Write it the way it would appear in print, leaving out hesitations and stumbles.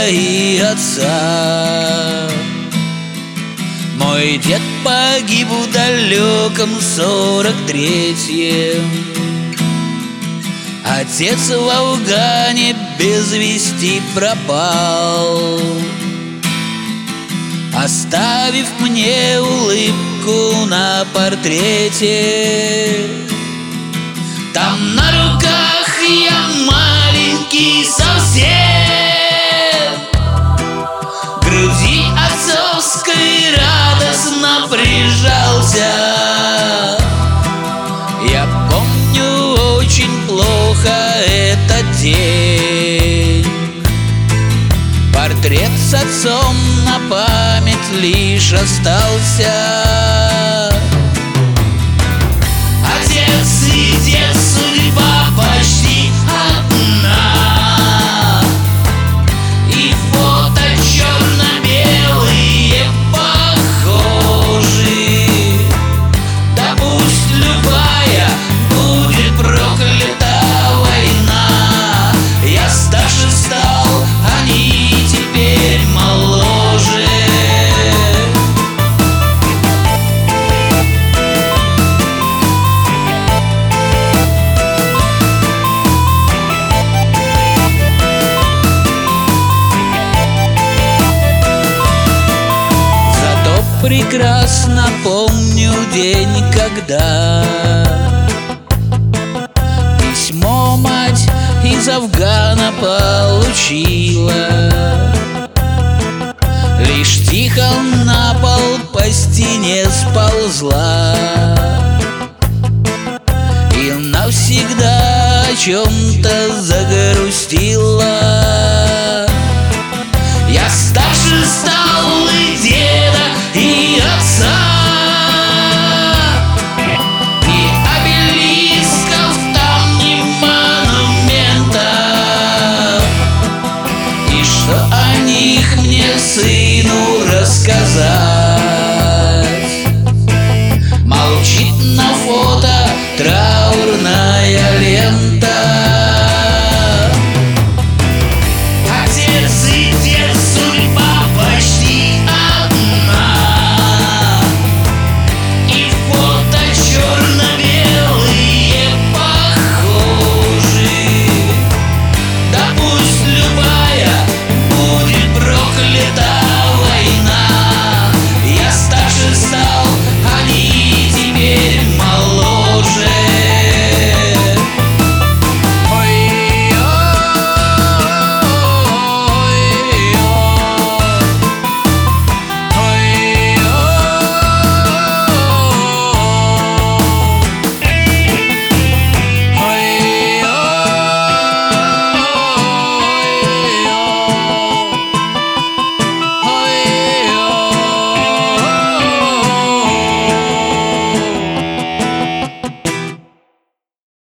и отца. Мой дед погиб в далеком 43-м. Отец в Афгане без вести пропал, оставив мне улыбку на портрете. Там на руках я маленький совсем, к груди отцовской радостно прижался. Я помню очень плохо этот день. Портрет с отцом на память лишь остался. Отец и дед, судьба почти одна, и фото черно-белые похожи. Да пусть любая будет проклята война. Я старше стал, они теперь моложе. Прекрасно помню день, когда письмо мать из Афгана получила. Лишь тихо на пол по стене сползла и навсегда о чем-то загрустила. Я старше стал и деда, и отца, и обелисков там не монументов, и что о них мне, сыну,